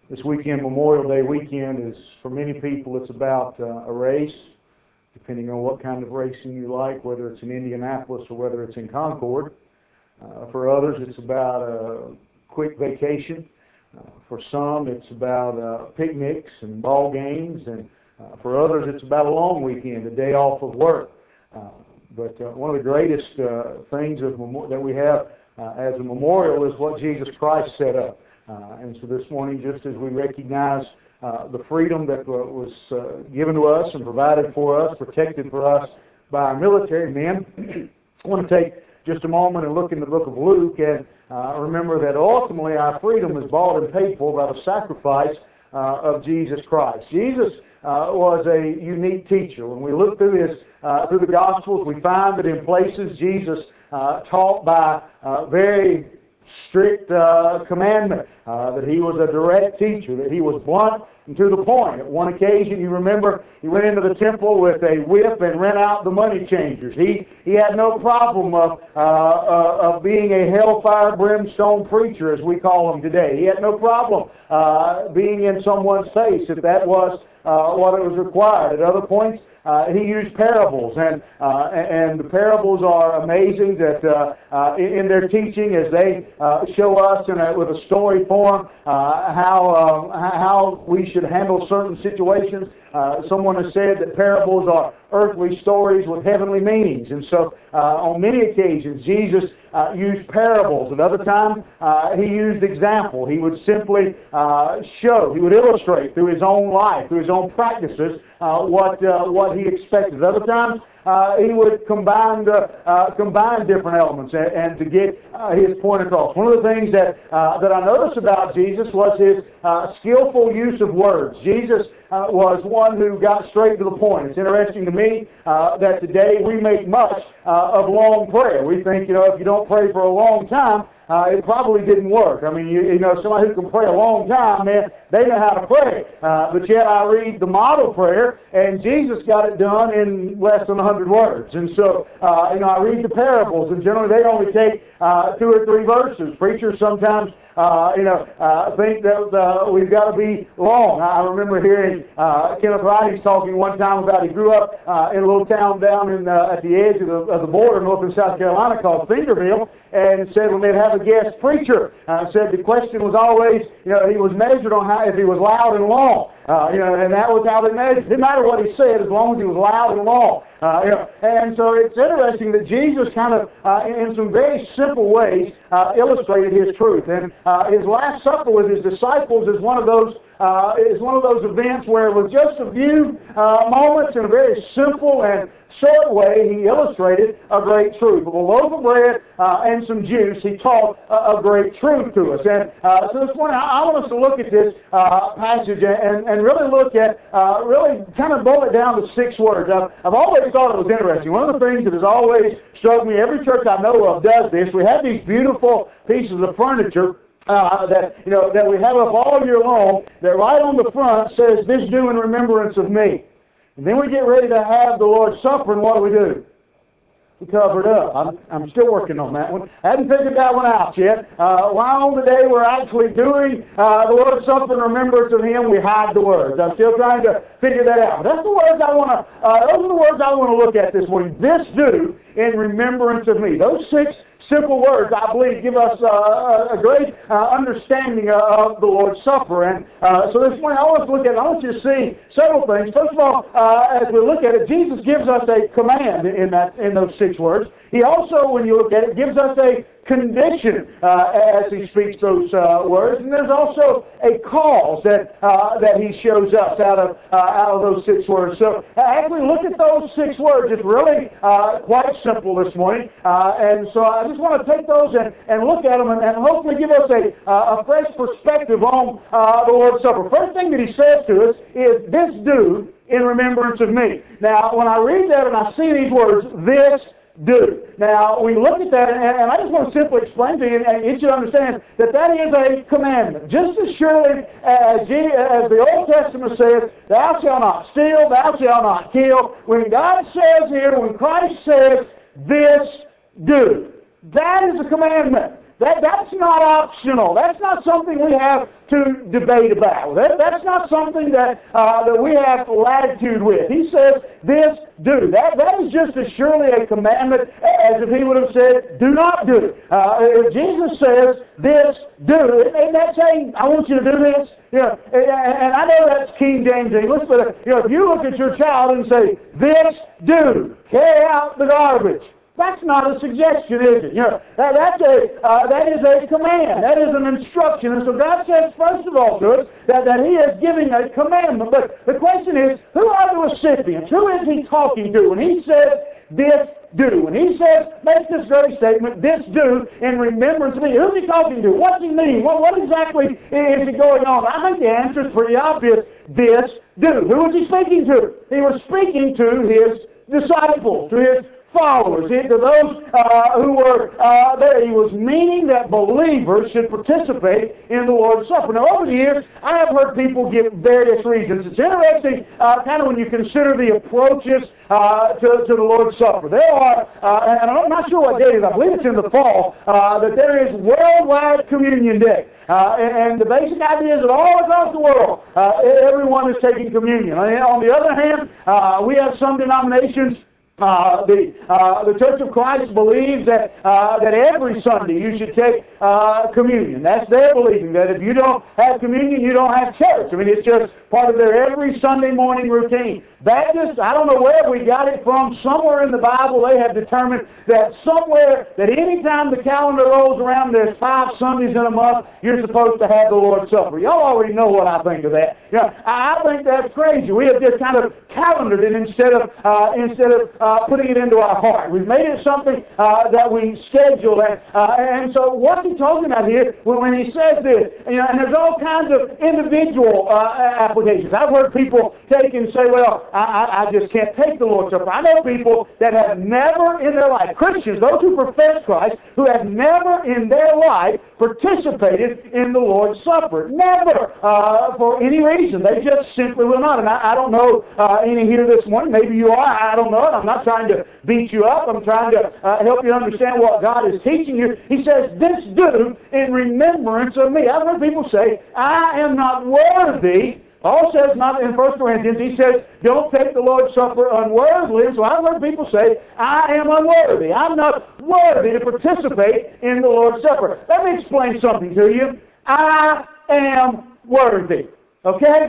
This weekend, Memorial Day weekend, is for many people it's about a race, depending on what kind of racing you like, whether it's in Indianapolis or whether it's in Concord. For others, it's about a quick vacation. For some, it's about picnics and ball games, and for others, it's about a long weekend, a day off of work. But one of the greatest things that we have as a memorial is what Jesus Christ set up. And so this morning, just as we recognize the freedom that was given to us and provided for us, protected for us by our military men, I want to take just a moment and look in the book of Luke and remember that ultimately our freedom is bought and paid for by the sacrifice of Jesus Christ. Jesus was a unique teacher. When we look through the Gospels, we find that in places Jesus taught by very strict commandment, that he was a direct teacher, that he was blunt and to the point. At one occasion, you remember, he went into the temple with a whip and ran out the money changers. He had no problem of being a hellfire brimstone preacher, as we call them today. He had no problem being in someone's face if that was what it was required. At other points, he used parables, and the parables are amazing that in their teaching as they show us with a story form how we should handle certain situations. Someone has said that parables are earthly stories with heavenly meanings, and so on many occasions Jesus used parables. At other times he used example. He would simply show, he would illustrate through his own life, through his own practices, what he expected. At other times he would combine different elements and to get his point across. One of the things that I noticed about Jesus was his skillful use of words. Jesus was one who got straight to the point. It's interesting to me that today we make much of long prayer. We think, if you don't pray for a long time, it probably didn't work. I mean, somebody who can pray a long time, man, they know how to pray. But yet I read the model prayer, and Jesus got it done in less than 100 words. And so, I read the parables, and generally they only take 2 or 3 verses. Preachers sometimes think that we've got to be long. I remember hearing Kenneth Wright talking one time about he grew up in a little town down at the edge of the border, north and South Carolina, called Fingerville, and said when they'd have a guest preacher, said the question was always, he was measured on if he was loud and long. And that was how they measured. It didn't matter what he said as long as he was loud and long. And so it's interesting that Jesus kind of, in some very simple ways, illustrated his truth. And his Last Supper with his disciples is one of those events where with just a few moments in a very simple and short way, he illustrated a great truth. With a loaf of bread and some juice, he taught a great truth to us. And so this morning, I want us to look at this passage and really look at, really kind of boil it down to 6 words. I've always thought it was interesting. One of the things that has always struck me, every church I know of does this. We have these beautiful pieces of furniture that we have up all year long, that right on the front says, "This do in remembrance of me." And then we get ready to have the Lord's Supper, and what do? We cover it up. I'm still working on that one. I haven't figured that one out yet. Why on the day we're actually doing the Lord's Supper in remembrance of Him, we hide the words. I'm still trying to figure that out. But that's the words those are the words I want to look at this morning. This do in remembrance of me. Those 6 simple words, I believe, give us a great understanding of the Lord's Supper. And so this morning, I want you to see several things. First of all, as we look at it, Jesus gives us a command in those 6 words. He also, when you look at it, gives us a condition as he speaks those words, and there's also a cause that he shows us out of those 6 words. So as we look at those 6 words, it's really quite simple this morning, and so I just want to take those and look at them and hopefully give us a fresh perspective on the Lord's Supper. First thing that he says to us is, "This do in remembrance of me." Now, when I read that and I see these words, "this do." Now, we look at that, and I just want to simply explain to you, and you should understand that is a commandment. Just as surely as the Old Testament says, "Thou shalt not steal, thou shalt not kill," when God says here, when Christ says, "This do," that is a commandment. That's not optional. That's not something we have to debate about. That's not something that we have latitude with. He says, this do. That is just as surely a commandment as if he would have said, do not do. If Jesus says, this do, isn't that saying, I want you to do this? And I know that's King James English, but if you look at your child and say, this do, carry out the garbage, that's not a suggestion, is it? That is a command. That is an instruction. And so God says, first of all, to us, that He is giving a commandment. But the question is, who are the recipients? Who is He talking to? When He says, this do. When He says, make this very statement, this do, in remembrance of me. Who's He talking to? What's He meaning? What exactly is He going on? I think the answer is pretty obvious. This do. Who was He speaking to? He was speaking to His disciples, to His followers, to those who were there. He was meaning that believers should participate in the Lord's Supper. Now, over the years, I have heard people give various reasons. It's interesting, kind of when you consider the approaches to the Lord's Supper. There are, and I'm not sure what day it is, I believe it's in the fall, that there is Worldwide Communion Day. And the basic idea is that all across the world, everyone is taking communion. On the other hand, we have some denominations. The Church of Christ believes that every Sunday you should take communion. That's their believing, that if you don't have communion, you don't have church. I mean, it's just part of their every Sunday morning routine. Baptists, I don't know where we got it from. Somewhere in the Bible they have determined that any time the calendar rolls around, there's 5 Sundays in a month, you're supposed to have the Lord's Supper. Y'all already know what I think of that. I think that's crazy. We have just kind of calendared it instead of putting it into our heart. We've made it something that we schedule. And so what's He talking about here when He says this? And there's all kinds of individual applications. I've heard people take and say, well, I just can't take the Lord's Supper. I know people that have never in their life, Christians, those who profess Christ, who have never in their life participated in the Lord's Supper. Never, for any reason. They just simply will not. And I don't know any here this morning. Maybe you are. I don't know. I'm not trying to beat you up. I'm trying to help you understand what God is teaching you. He says, this do in remembrance of me. I've heard people say, I am not worthy. Paul says not in 1 Corinthians, he says, don't take the Lord's Supper unworthily. So I've heard people say, I am unworthy. I'm not worthy to participate in the Lord's Supper. Let me explain something to you. I am worthy. Okay?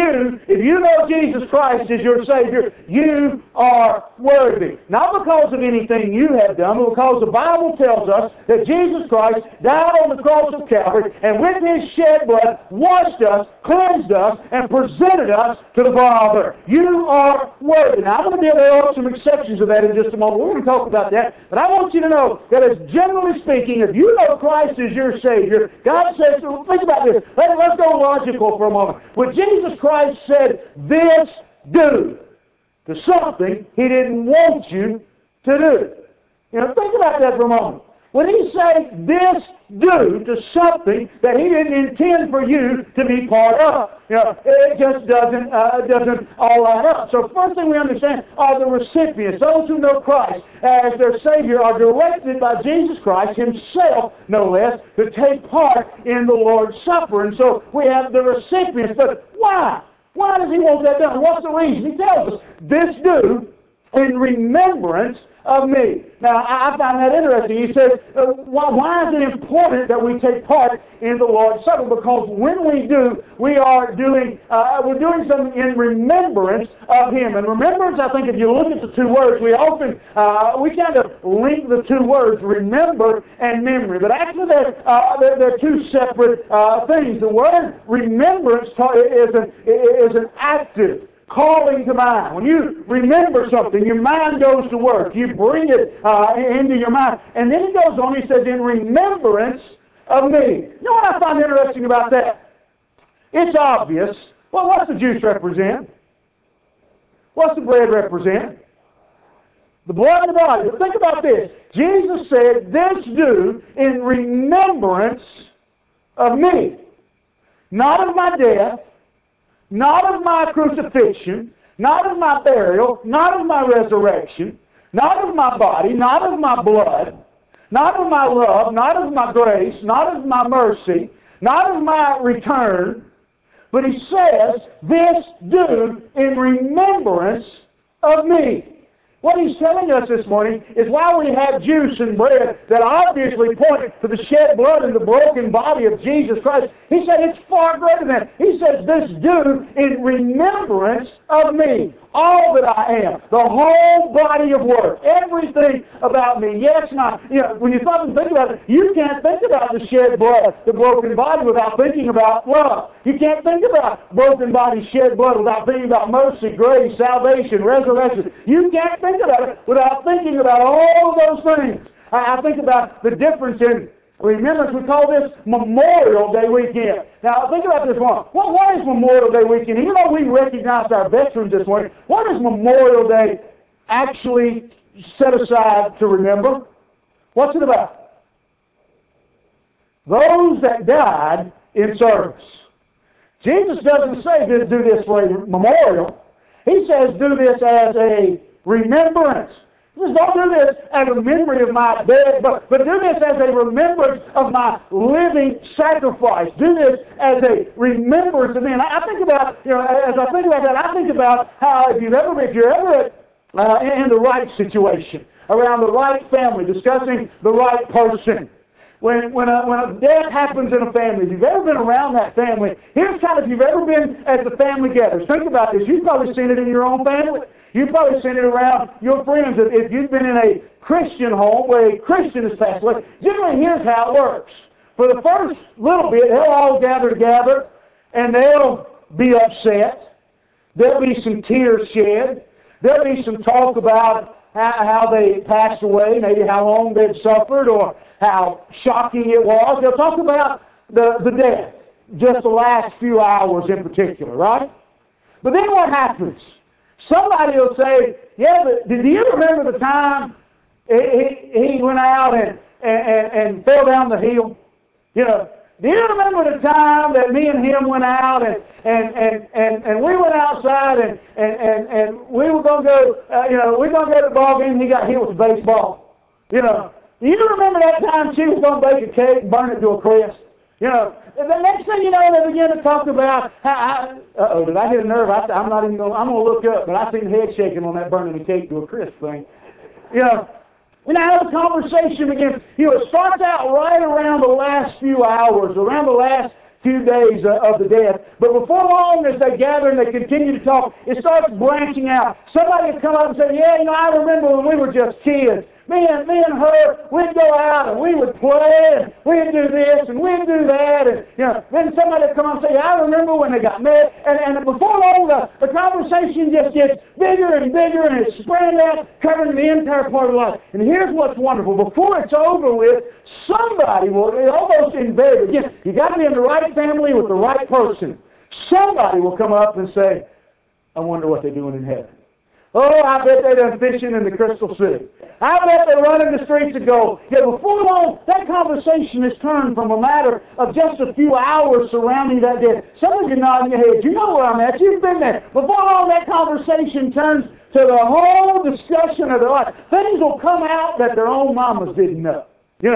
If you know Jesus Christ as your Savior, you are worthy. Not because of anything you have done, but because the Bible tells us that Jesus Christ died on the cross of Calvary, and with His shed blood, washed us, cleansed us, and presented us to the Father. You are worthy. Now, I'm going to be able to offer some exceptions of that in just a moment. We're going to talk about that. But I want you to know that as generally speaking, if you know Christ as your Savior, God says, think about this. Let's go logical for a moment. When Jesus Christ said, this do, to something He didn't want you to do. Think about that for a moment. When He say this do to something that He didn't intend for you to be part of, it just doesn't all add up. So first thing we understand are the recipients. Those who know Christ as their Savior are directed by Jesus Christ Himself, no less, to take part in the Lord's Supper. And so we have the recipients. But why? Why does He want that done? What's the reason? He tells us, this do in remembrance of me. Now, I find that interesting. He says, why is it important that we take part in the Lord's Supper? Because when we do, we're doing something in remembrance of Him. And remembrance, I think, if you look at the two words, we kind of link the two words, remember and memory. But actually, they're two separate things. The word remembrance is an active calling to mind. When you remember something, your mind goes to work. You bring it into your mind. And then He goes on, He says, in remembrance of me. You know what I find interesting about that? It's obvious. Well, what's the juice represent? What's the bread represent? The blood and the body. But think about this. Jesus said, this do in remembrance of me. Not of my death, not of my crucifixion, not of my burial, not of my resurrection, not of my body, not of my blood, not of my love, not of my grace, not of my mercy, not of my return, but He says, this do in remembrance of me. What He's telling us this morning is while we have juice and bread that obviously point to the shed blood and the broken body of Jesus Christ, He said it's far greater than that. He says, this do in remembrance of me. All that I am, the whole body of work, everything about me. Yes, when you stop and think about it, you can't think about the shed blood, the broken body without thinking about love. You can't think about broken body, shed blood without thinking about mercy, grace, salvation, resurrection. You can't think about it without thinking about all of those things. I think about the difference in remembrance. We call this Memorial Day weekend. Now, think about this one. What is Memorial Day weekend? Even though we recognize our veterans this morning, what is Memorial Day actually set aside to remember? What's it about? Those that died in service. Jesus doesn't say do this for a memorial. He says do this as a remembrance. Just don't do this as a memory of my dead, but do this as a remembrance of my living sacrifice. Do this as a remembrance of me. And I think about, as I think about that, I think about how if you're ever in the right situation, around the right family, discussing the right person. When a death happens in a family, if you've ever been around that family, here's kind of, if you've ever been at the family gathers, think about this. You've probably seen it in your own family. You've probably seen it around your friends. If you've been in a Christian home where a Christian has passed away, generally here's how it works. For the first little bit, they'll all gather together and they'll be upset. There'll be some tears shed. There'll be some talk about how they passed away, maybe how long they'd suffered or how shocking it was. They'll talk about the death, just the last few hours in particular, right? But then what happens? Somebody will say, yeah, but do you remember the time he went out and fell down the hill? Do you remember the time that me and him went out and we went outside and we were going to go, we're going to go to the ball game and he got hit with a baseball? Do you remember that time she was going to bake a cake and burn it to a crisp? The next thing you know, they begin to talk about did I hit a nerve? I'm not even going. I'm going to look up, but I seen the head shaking on that burning the cake to a crisp thing. And now the conversation begins. It starts out right around the last few hours, around the last few days of the death. But before long, as they gather and they continue to talk, it starts branching out. Somebody will come up and say, yeah, I remember when we were just kids. Me and her, we'd go out and we would play and we'd do this and we'd do that. And, then somebody would come up and say, I remember when they got married. And before long, the conversation just gets bigger and bigger and it's spreading out, covering the entire part of life. And here's what's wonderful. Before it's over with, somebody will, almost invariably, again, you got to be in the right family with the right person. Somebody will come up and say, I wonder what they're doing in heaven. Oh, I bet they're done fishing in the Crystal City. I bet they're running the streets of gold. Yet before long, that conversation has turned from a matter of just a few hours surrounding that death. Some of you nodding your heads. You know where I'm at. You've been there. Before long, that conversation turns to the whole discussion of their life. Things will come out that their own mamas didn't know.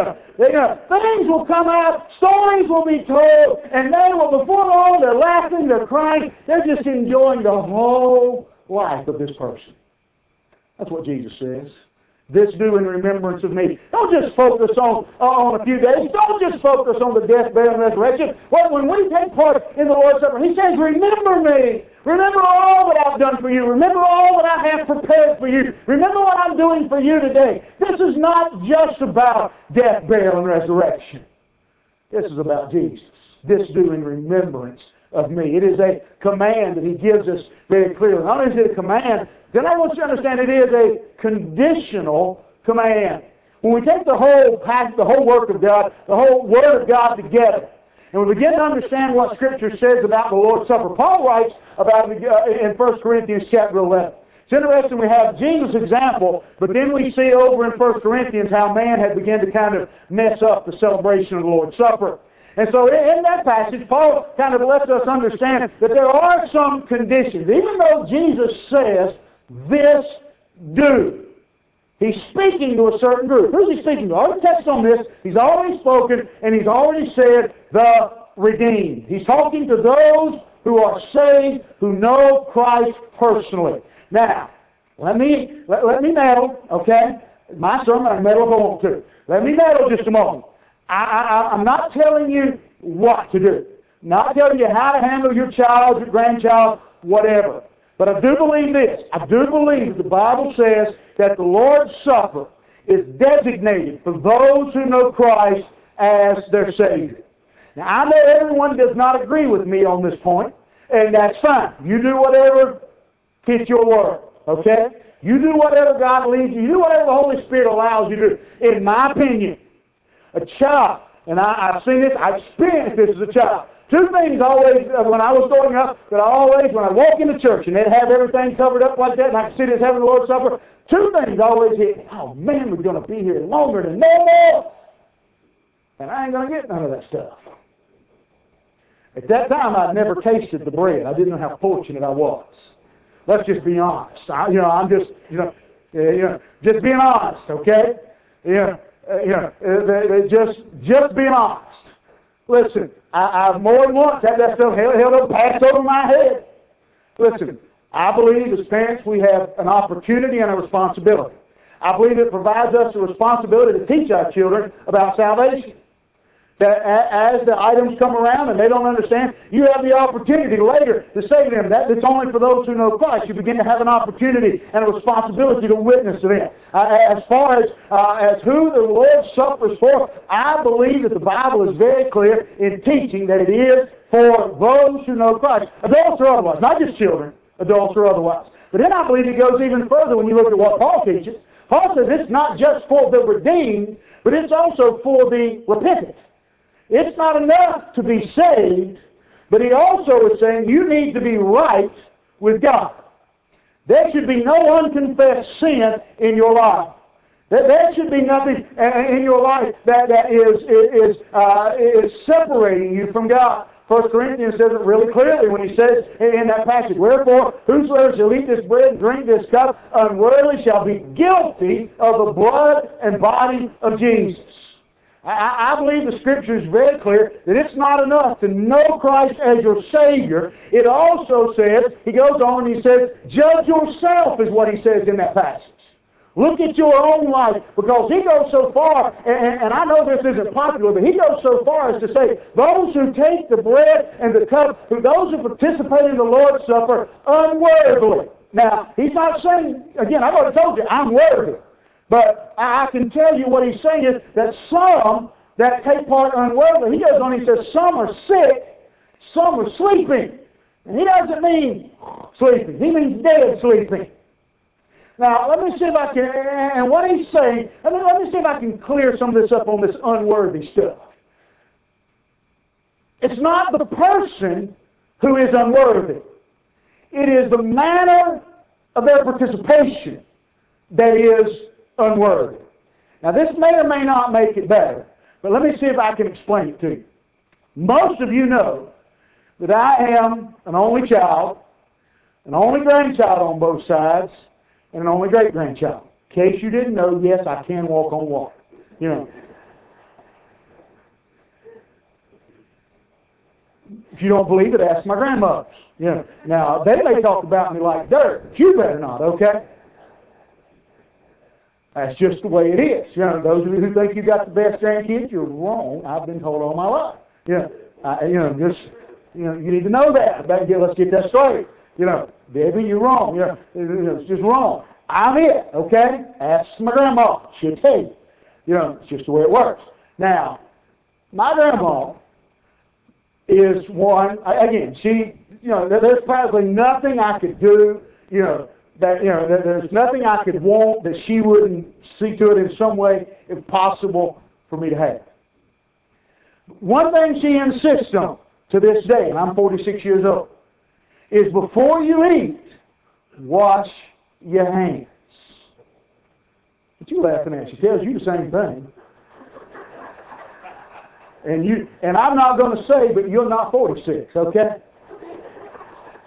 Things will come out, stories will be told, and they will, before long, they're laughing, they're crying, they're just enjoying the whole life of this person. That's what Jesus says. This do in remembrance of me. Don't just focus on a few days. Don't just focus on the death, burial, and resurrection. When we take part in the Lord's Supper, He says, remember me. Remember all that I've done for you. Remember all that I have prepared for you. Remember what I'm doing for you today. This is not just about death, burial, and resurrection. This is about Jesus. This do in remembrance of me. It is a command that He gives us very clearly. Not only is it a command, then I want you to understand it is a conditional command. When we take the whole work of God, the whole Word of God together, and we begin to understand what Scripture says about the Lord's Supper, Paul writes about it in 1 Corinthians chapter 11. It's interesting, we have Jesus' example, but then we see over in 1 Corinthians how man had begun to kind of mess up the celebration of the Lord's Supper. And so in that passage, Paul kind of lets us understand that there are some conditions. Even though Jesus says, this do. He's speaking to a certain group. Who's he speaking to? Already text on this. He's already spoken, and he's already said, the redeemed. He's talking to those who are saved, who know Christ personally. Now, let me meddle, okay? My sermon, I meddle if I want to. Let me meddle just a moment. I'm not telling you what to do. Not telling you how to handle your child, your grandchild, whatever. But I do believe this. I do believe the Bible says that the Lord's Supper is designated for those who know Christ as their Savior. Now, I know everyone does not agree with me on this point, and that's fine. You do whatever fits your world, okay? You do whatever God leads you. You do whatever the Holy Spirit allows you to do. In my opinion, a child, and I've seen this, I experienced this as a child. Two things always, when I was growing up, that I always, when I walk into church and they'd have everything covered up like that, and I could see this having the Lord's Supper, two things always hit me. Oh man, we're going to be here longer than normal. And I ain't going to get none of that stuff. At that time, I'd never tasted the bread. I didn't know how fortunate I was. Let's just be honest. I'm just being honest, okay? Just being honest. Listen, I've more than once had that stuff held up, passed over my head. Listen, I believe as parents we have an opportunity and a responsibility. I believe it provides us a responsibility to teach our children about salvation. That as the items come around and they don't understand, you have the opportunity later to say to them that it's only for those who know Christ. You begin to have an opportunity and a responsibility to witness to them. As far as who the Lord's Supper is for, I believe that the Bible is very clear in teaching that it is for those who know Christ. Adults or otherwise, not just children, adults or otherwise. But then I believe it goes even further when you look at what Paul teaches. Paul says it's not just for the redeemed, but it's also for the repentant. It's not enough to be saved, but he also is saying you need to be right with God. There should be no unconfessed sin in your life. There should be nothing in your life that is separating you from God. 1 Corinthians says it really clearly when he says in that passage, wherefore, whosoever shall eat this bread and drink this cup unworthily shall be guilty of the blood and body of Jesus. I believe the Scripture is very clear that it's not enough to know Christ as your Savior. It also says, he goes on and he says, judge yourself is what he says in that passage. Look at your own life, because he goes so far, and I know this isn't popular, but he goes so far as to say, those who take the bread and the cup, those who participate in the Lord's Supper unworthily. Now, he's not saying, again, I've already told you, I'm worthy. But I can tell you what he's saying is that some that take part unworthily, he goes on, he says, some are sick, some are sleeping. And he doesn't mean sleeping. He means dead sleeping. Now, let me see if I can, and what he's saying, let me see if I can clear some of this up on this unworthy stuff. It's not the person who is unworthy. It is the manner of their participation that is unworthy. Now, this may or may not make it better, but let me see if I can explain it to you. Most of you know that I am an only child, an only grandchild on both sides, and an only great-grandchild. In case you didn't know, yes, I can walk on water. You know. If you don't believe it, ask my grandmothers. You know. Now, they may talk about me like dirt, but you better not, okay? That's just the way it is. You know, those of you who think you got the best grandkids, you're wrong. I've been told all my life. You need to know that. Let's get that straight. You know, Debbie, you're wrong. It's just wrong. I'm it. Okay? Ask my grandma. She'll tell you. You know, it's just the way it works. Now, my grandma is one. Again, she. You know, there's probably nothing I could do. There's nothing I could want that she wouldn't see to it in some way, if possible, for me to have. One thing she insists on to this day, and I'm 46 years old, is before you eat, wash your hands. What you laughing at? She tells you the same thing. And I'm not going to say, but you're not 46, okay?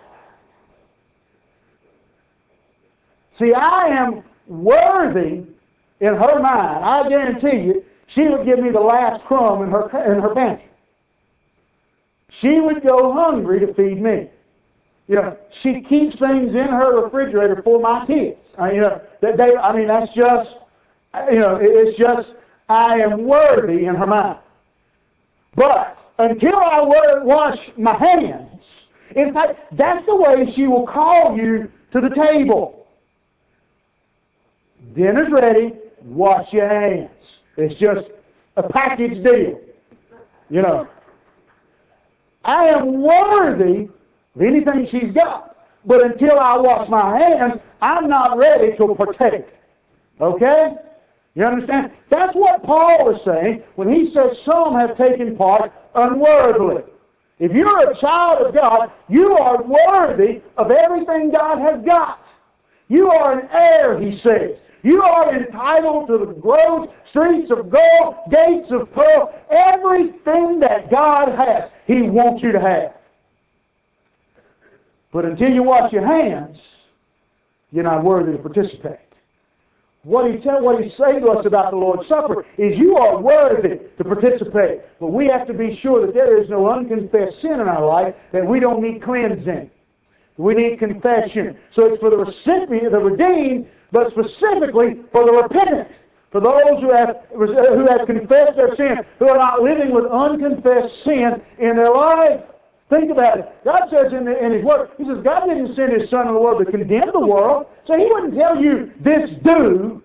See, I am worthy in her mind, I guarantee you, she would give me the last crumb in her pantry. She would go hungry to feed me. You know, she keeps things in her refrigerator for my kids. That's just, it's just, I am worthy in her mind. But until I wash my hands, in fact, that's the way she will call you to the table. Dinner's ready, wash your hands. It's just a package deal. You know, I am worthy of anything she's got. But until I wash my hands, I'm not ready to partake. Okay? You understand? That's what Paul is saying when he says some have taken part unworthily. If you're a child of God, you are worthy of everything God has got. You are an heir, he says. You are entitled to the groves, streets of gold, gates of pearl, everything that God has, He wants you to have. But until you wash your hands, you're not worthy to participate. What he's saying to us about the Lord's Supper is you are worthy to participate. But we have to be sure that there is no unconfessed sin in our life, that we don't need cleansing. We need confession. So it's for the recipient, the redeemed, but specifically for the repentant. For those who have confessed their sin, who are not living with unconfessed sin in their life. Think about it. God says in His Word, He says, God didn't send His Son in the world to condemn the world, so He wouldn't tell you this do.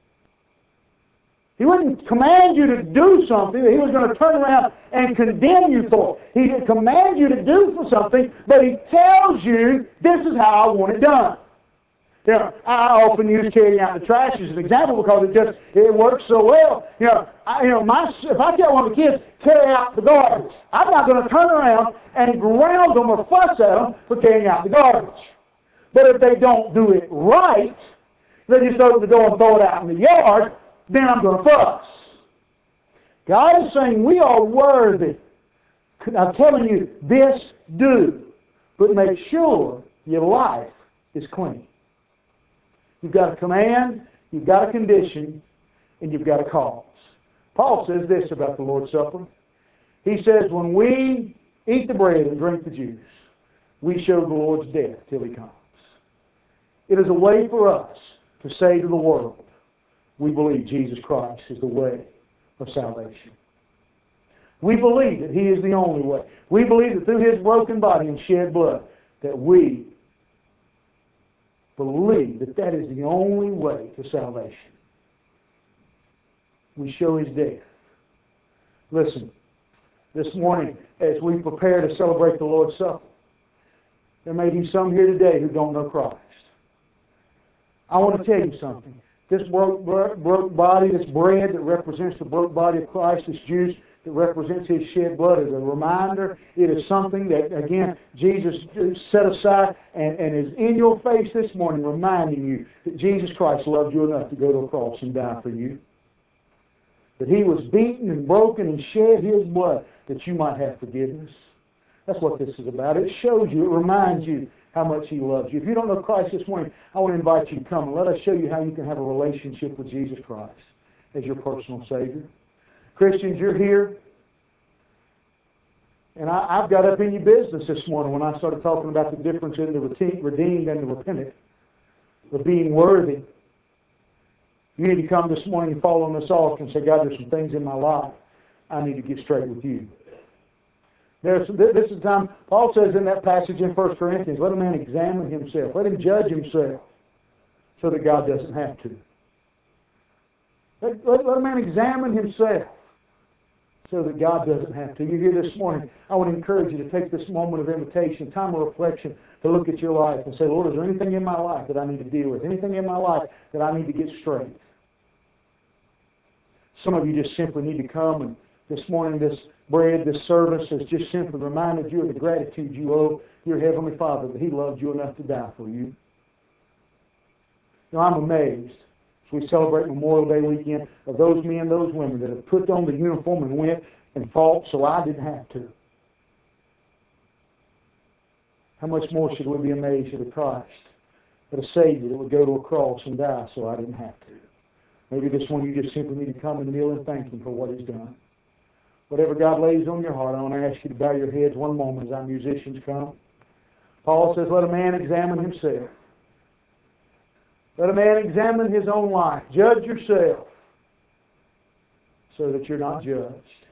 He wouldn't command you to do something that He was going to turn around and condemn you for. He didn't command you to do for something, but He tells you, this is how I want it done. You know, I often use carrying out the trash as an example because it works so well. If I tell one of the kids, carry out the garbage, I'm not going to turn around and ground them or fuss at them for carrying out the garbage. But if they don't do it right, they just open the door and throw it out in the yard, then I'm going to fuss. God is saying we are worthy. I'm telling you, this do, but make sure your life is clean. You've got a command, you've got a condition, and you've got a cause. Paul says this about the Lord's Supper. He says, when we eat the bread and drink the juice, we show the Lord's death till He comes. It is a way for us to say to the world, we believe Jesus Christ is the way of salvation. We believe that He is the only way. We believe that through His broken body and shed blood, that we believe that that is the only way to salvation. We show His death. Listen, this morning, as we prepare to celebrate the Lord's Supper, there may be some here today who don't know Christ. I want to tell you something. This broke body, this bread that represents the broke body of Christ, this juice that represents His shed blood, is a reminder. It is something that, again, Jesus set aside and is in your face this morning, reminding you that Jesus Christ loved you enough to go to a cross and die for you. That He was beaten and broken and shed His blood that you might have forgiveness. That's what this is about. It shows you, it reminds you how much He loves you. If you don't know Christ this morning, I want to invite you to come and let us show you how you can have a relationship with Jesus Christ as your personal Savior. Christians, you're here. And I've got up in your business this morning when I started talking about the difference in the redeemed and the repentant, of being worthy. You need to come this morning and fall on this altar and say, God, there's some things in my life I need to get straight with you. This is the time, Paul says in that passage in 1 Corinthians, let a man examine himself. Let him judge himself so that God doesn't have to. Let a man examine himself so that God doesn't have to. You're here this morning. I want to encourage you to take this moment of invitation, time of reflection, to look at your life and say, Lord, is there anything in my life that I need to deal with? Anything in my life that I need to get straight? Some of you just simply need to come, and this morning this bread, this service has just simply reminded you of the gratitude you owe your Heavenly Father, that He loved you enough to die for you. Now, I'm amazed, as we celebrate Memorial Day weekend, of those men, those women that have put on the uniform and went and fought so I didn't have to. How much more should we be amazed at a Christ, at a Savior that would go to a cross and die so I didn't have to? Maybe this one you just simply need to come and kneel and thank Him for what He's done. Whatever God lays on your heart, I want to ask you to bow your heads one moment as our musicians come. Paul says, let a man examine himself. Let a man examine his own life. Judge yourself so that you're not judged.